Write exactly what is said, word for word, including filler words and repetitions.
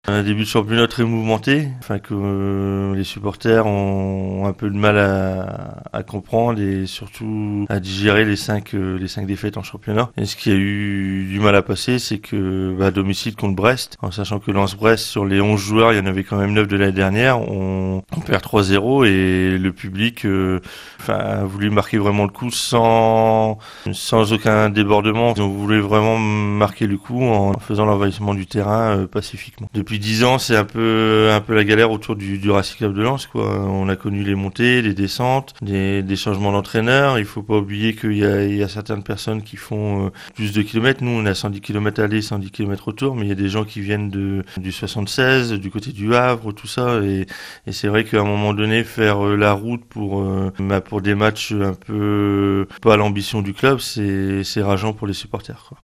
Un début de championnat très mouvementé, enfin que euh, les supporters ont un peu de mal à, à comprendre et surtout à digérer les cinq euh, les cinq défaites en championnat. Et ce qui a eu du mal à passer, c'est que bah, à domicile contre Brest, en sachant que Lens-Brest sur les onze joueurs, il y en avait quand même neuf de l'année dernière, on, on perd trois zéro et le public euh, enfin, a voulu marquer vraiment le coup sans sans aucun débordement. Ils ont voulu vraiment marquer le coup en faisant l'envahissement du terrain euh, pacifiquement. Depuis dix ans, c'est un peu un peu la galère autour du, du Racing Club de Lens, quoi. On a connu les montées, les descentes, des, des changements d'entraîneur. Il faut pas oublier qu'il y a, il y a certaines personnes qui font euh, plus de kilomètres. Nous, on a cent dix kilomètres aller, cent dix kilomètres retour, mais il y a des gens qui viennent de du soixante-seize, du côté du Havre, tout ça. Et, et c'est vrai qu'à un moment donné, faire euh, la route pour euh, bah, pour des matchs un peu pas à l'ambition du club, c'est c'est rageant pour les supporters, quoi.